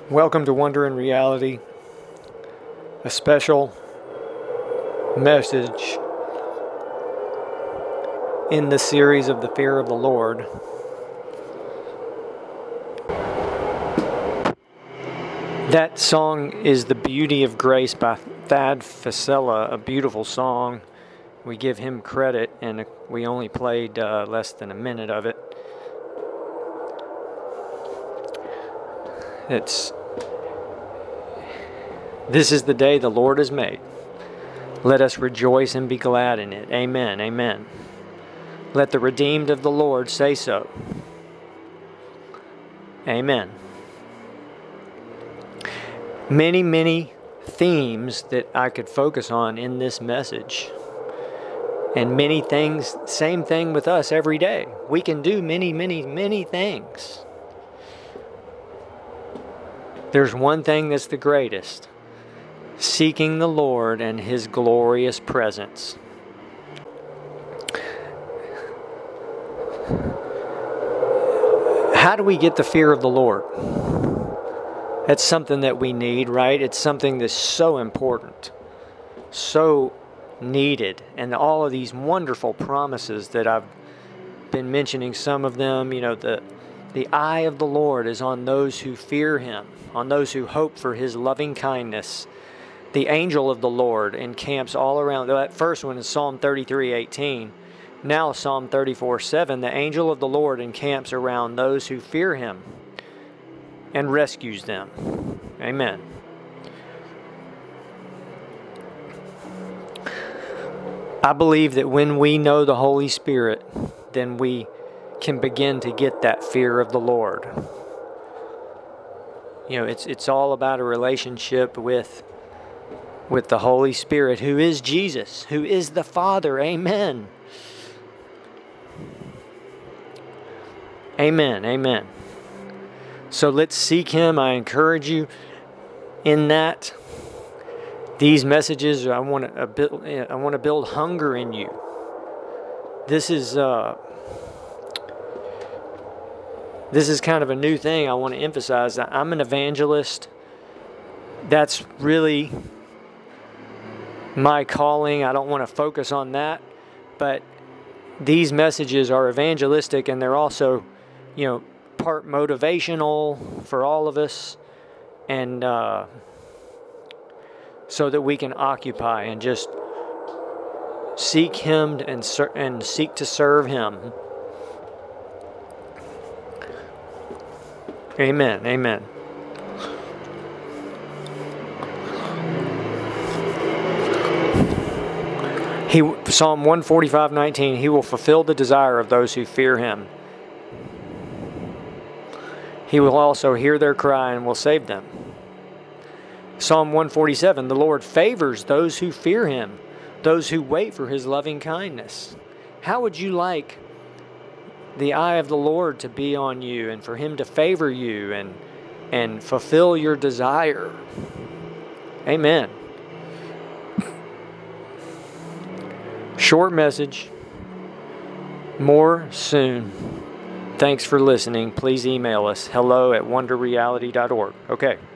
Welcome to Wonder in Reality, a special message in the series of the Fear of the Lord. That song is The Beauty of Grace by Thad Facella, a beautiful song. We give him credit, and we only played less than a minute of it. This is the day the Lord has made. Let us rejoice and be glad in it. Amen, amen. Let the redeemed of the Lord say so. Amen. Many themes that I could focus on in this message. And many things, same thing with us every day. We can do many things. There's one thing that's the greatest: seeking the Lord and His glorious presence. How do we get the fear of the Lord? That's something that we need, right? It's something that's so important, so needed. And all of these wonderful promises that I've been mentioning, some of them, the eye of the Lord is on those who fear Him, on those who hope for His loving kindness. The angel of the Lord encamps all around. That first one is Psalm 33:18. Now Psalm 34:7. The angel of the Lord encamps around those who fear Him and rescues them. Amen. I believe that when we know the Holy Spirit, then we can begin to get that fear of the Lord. It's all about a relationship with the Holy Spirit, who is Jesus, who is the Father. Amen. Amen. Amen. So let's seek Him. I encourage you in that. These messages, I want to build hunger in you. This is kind of a new thing I want to emphasize. I'm an evangelist. That's really my calling. I don't want to focus on that, but these messages are evangelistic, and they're also, part motivational for all of us, and so that we can occupy and just seek Him and seek to serve Him. Amen. Amen. Psalm 145:19, He will fulfill the desire of those who fear Him. He will also hear their cry and will save them. Psalm 147, the Lord favors those who fear Him, those who wait for His loving kindness. How would you like the eye of the Lord to be on you and for Him to favor you and fulfill your desire? Amen. Short message. More soon. Thanks for listening. Please email us hello@wonderreality.org. Okay.